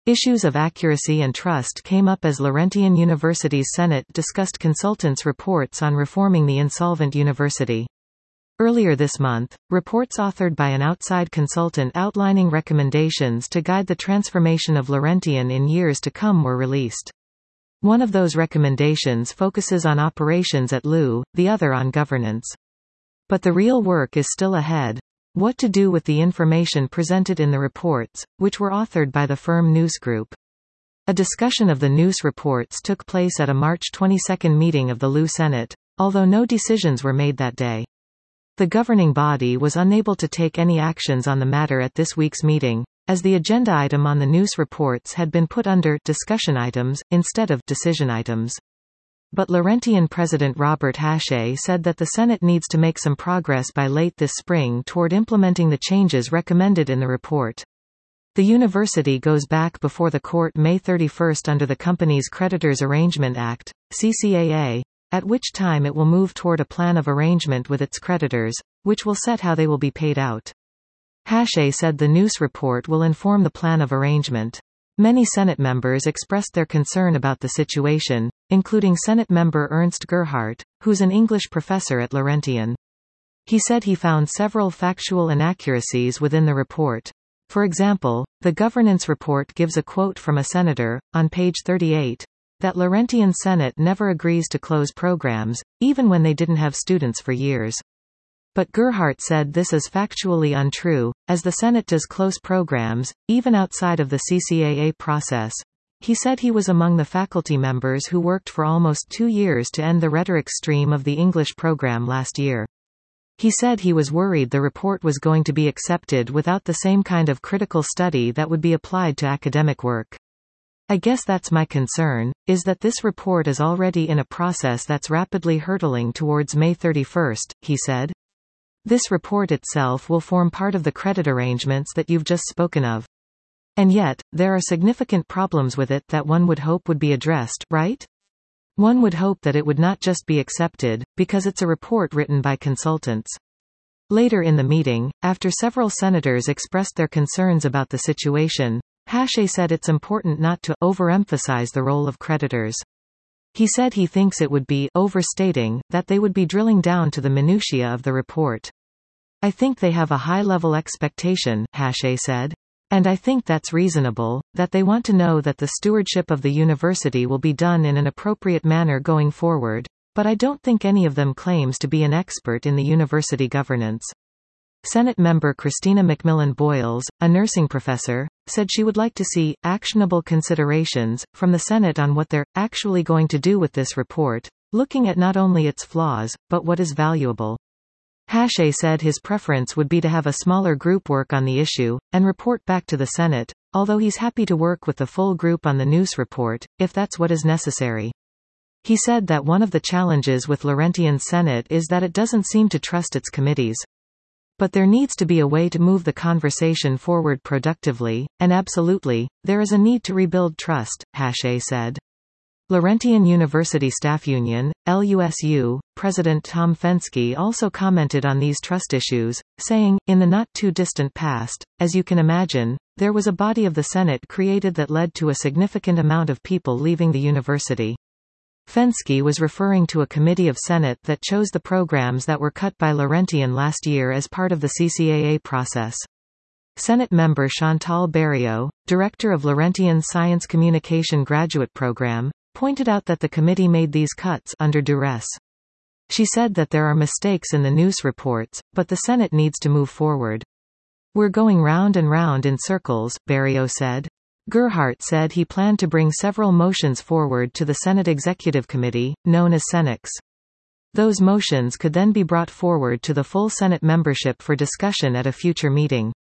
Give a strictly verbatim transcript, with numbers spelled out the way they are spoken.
Issues of accuracy and trust came up as Laurentian University's Senate discussed consultants' reports on reforming the insolvent university. Earlier this month, reports authored by an outside consultant outlining recommendations to guide the transformation of Laurentian in years to come were released. One of those recommendations focuses on operations at L U, the other on governance. But the real work is still ahead. What to do with the information presented in the reports, which were authored by the firm Noose Group. A discussion of the Noose reports took place at a March twenty-second meeting of the L U Senate, although no decisions were made that day. The governing body was unable to take any actions on the matter at this week's meeting, as the agenda item on the Noose reports had been put under discussion items, instead of decision items. But Laurentian President Robert Hache said that the Senate needs to make some progress by late this spring toward implementing the changes recommended in the report. The university goes back before the court May thirty-first under the Companies Creditors Arrangement Act, C C A A, at which time it will move toward a plan of arrangement with its creditors, which will set how they will be paid out. Hache said the Noose report will inform the plan of arrangement. Many Senate members expressed their concern about the situation, including Senate member Ernst Gerhardt, who's an English professor at Laurentian. He said he found several factual inaccuracies within the report. For example, the governance report gives a quote from a senator, on page thirty-eight, that Laurentian Senate never agrees to close programs, even when they didn't have students for years. But Gerhardt said this is factually untrue, as the Senate does close programs, even outside of the C C A A process. He said he was among the faculty members who worked for almost two years to end the rhetoric stream of the English program last year. He said he was worried the report was going to be accepted without the same kind of critical study that would be applied to academic work. I guess that's my concern, is that this report is already in a process that's rapidly hurtling towards May thirty-first, he said. This report itself will form part of the credit arrangements that you've just spoken of. And yet, there are significant problems with it that one would hope would be addressed, right? One would hope that it would not just be accepted, because it's a report written by consultants. Later in the meeting, after several senators expressed their concerns about the situation, Hache said it's important not to overemphasize the role of creditors. He said he thinks it would be overstating that they would be drilling down to the minutiae of the report. I think they have a high-level expectation, Hache said. And I think that's reasonable, that they want to know that the stewardship of the university will be done in an appropriate manner going forward, but I don't think any of them claims to be an expert in the university governance. Senate member Christina McMillan Boyles, a nursing professor, said she would like to see actionable considerations from the Senate on what they're actually going to do with this report, looking at not only its flaws, but what is valuable. Hache said his preference would be to have a smaller group work on the issue, and report back to the Senate, although he's happy to work with the full group on the Noose report, if that's what is necessary. He said that one of the challenges with Laurentian's Senate is that it doesn't seem to trust its committees. But there needs to be a way to move the conversation forward productively, and absolutely, there is a need to rebuild trust, Hache said. Laurentian University Staff Union, L U S U, President Tom Fenske also commented on these trust issues, saying, in the not-too-distant past, as you can imagine, there was a body of the Senate created that led to a significant amount of people leaving the university. Fenske was referring to a committee of Senate that chose the programs that were cut by Laurentian last year as part of the C C A A process. Senate member Chantal Berriot, director of Laurentian's Science Communication Graduate Program, pointed out that the committee made these cuts under duress. She said that there are mistakes in the Noose reports, but the Senate needs to move forward. We're going round and round in circles, Berriot said. Gerhardt said he planned to bring several motions forward to the Senate Executive Committee, known as Senex. Those motions could then be brought forward to the full Senate membership for discussion at a future meeting.